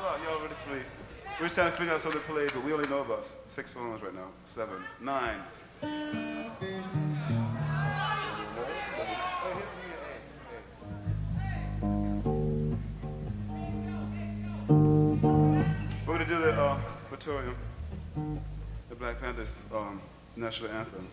o'clock. Y'all already asleep. We're trying to figure out something to play, but we only know about 6 songs right now. 7, 9. We're gonna do the Praetorium, the Black Panthers national anthem.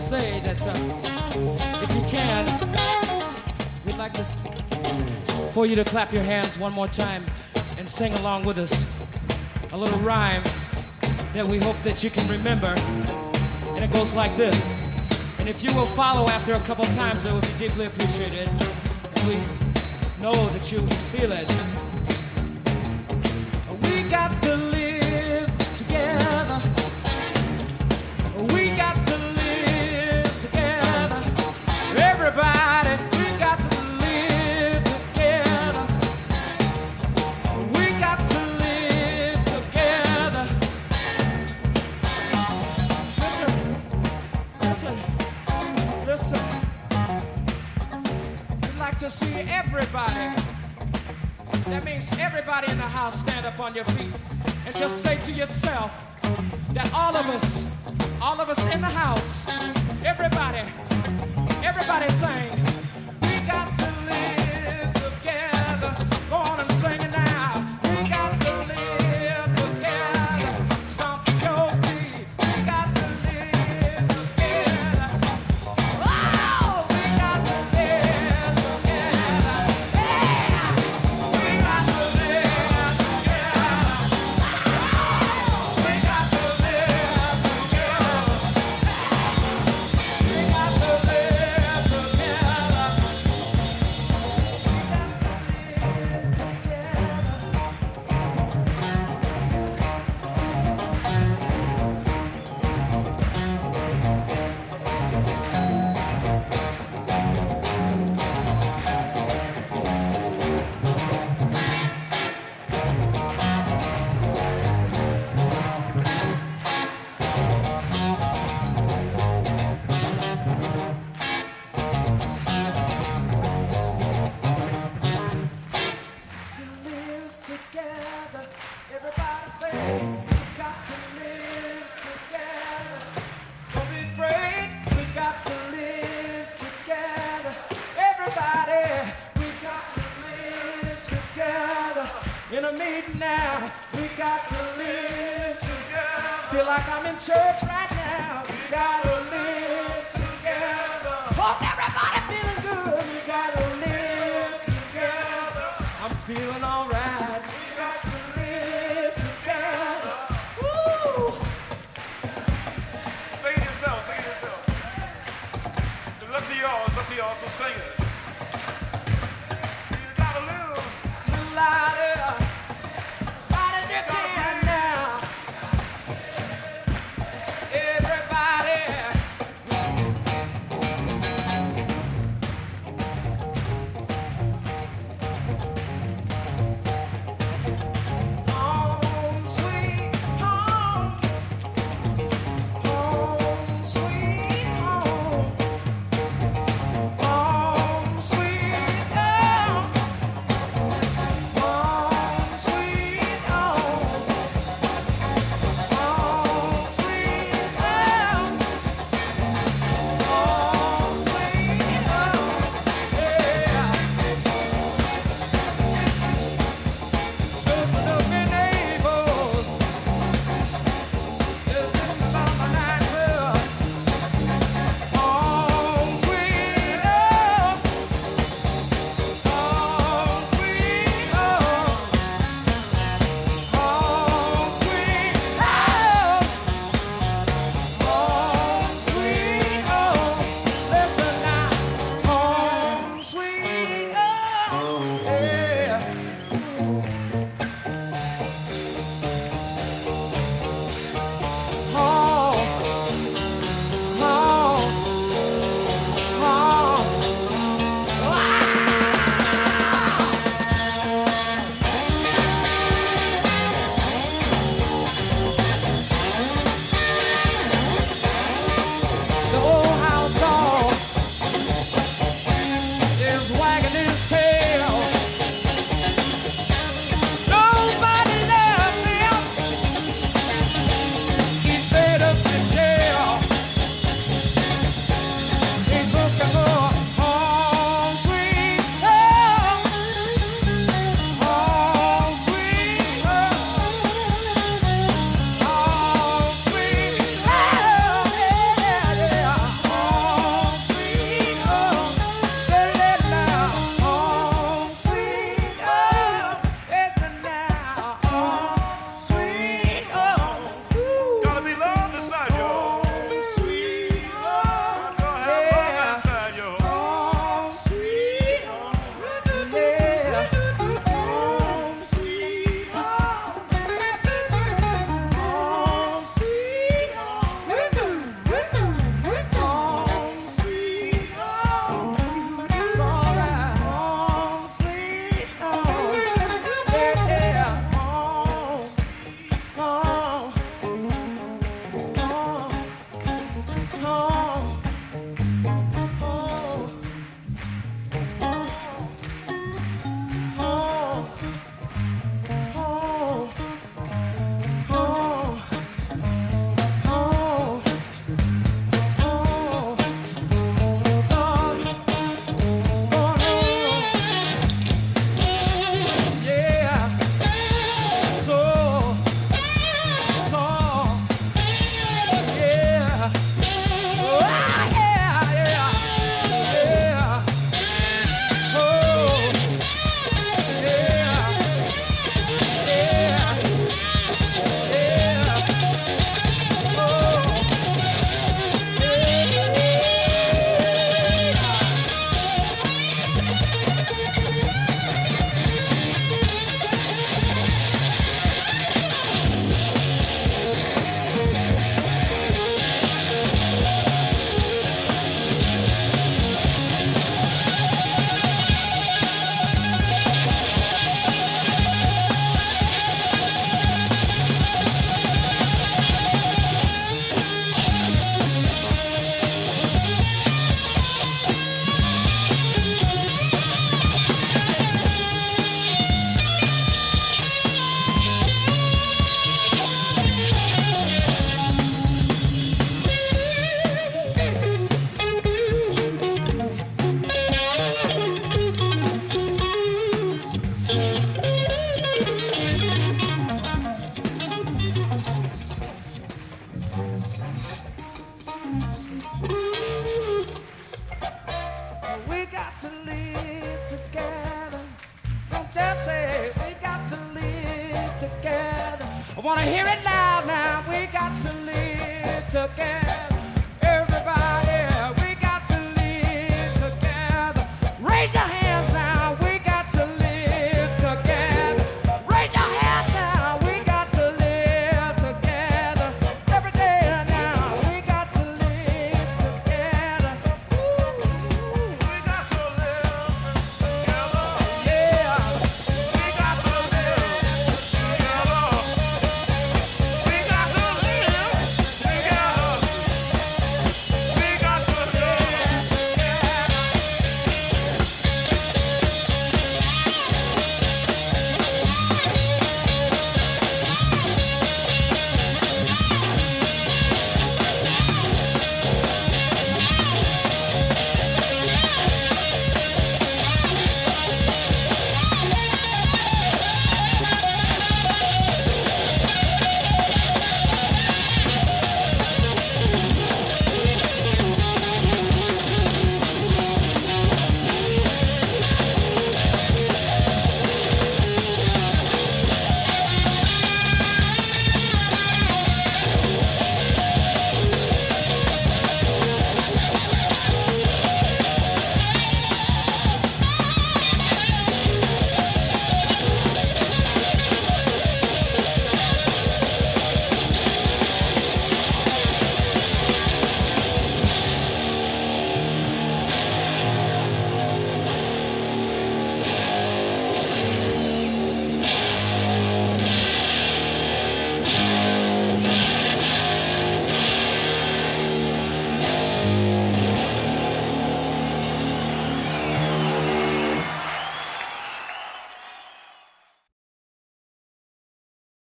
say that if you can, we'd like to for you to clap your hands one more time and sing along with us a little rhyme that we hope that you can remember. And it goes like this. And if you will follow after a couple times, it will be deeply appreciated. And we know that you feel it. We got to live together. We got to live together. Everybody, we got to live together. We got to live together. Listen. We'd like to see everybody. That means everybody in the house stand up on your feet and just say to yourself that all of us in the house, everybody sing, we got to live together. Go on and sing it now. We got to live together. Stomp your feet. We got to live together. Oh, we got to live together. Yeah, we got to live together. We got to live together. We got to live together. To live together, everybody say, we got to live together. Don't be afraid, we got to live together. Everybody, we got to live together. In a meeting now, we got to live together. Feel like I'm in church right now. We got to live together. Hope everybody feeling good. We got to live together. I'm feeling alright. We got to live together. Woo! Sing it yourself, sing it yourself. It's up to y'all, so sing it. You gotta live. Little louder, loud as you can now. Everybody. Home, sweet home. Home, sweet home. Home, I wanna hear it loud now. We got to live together.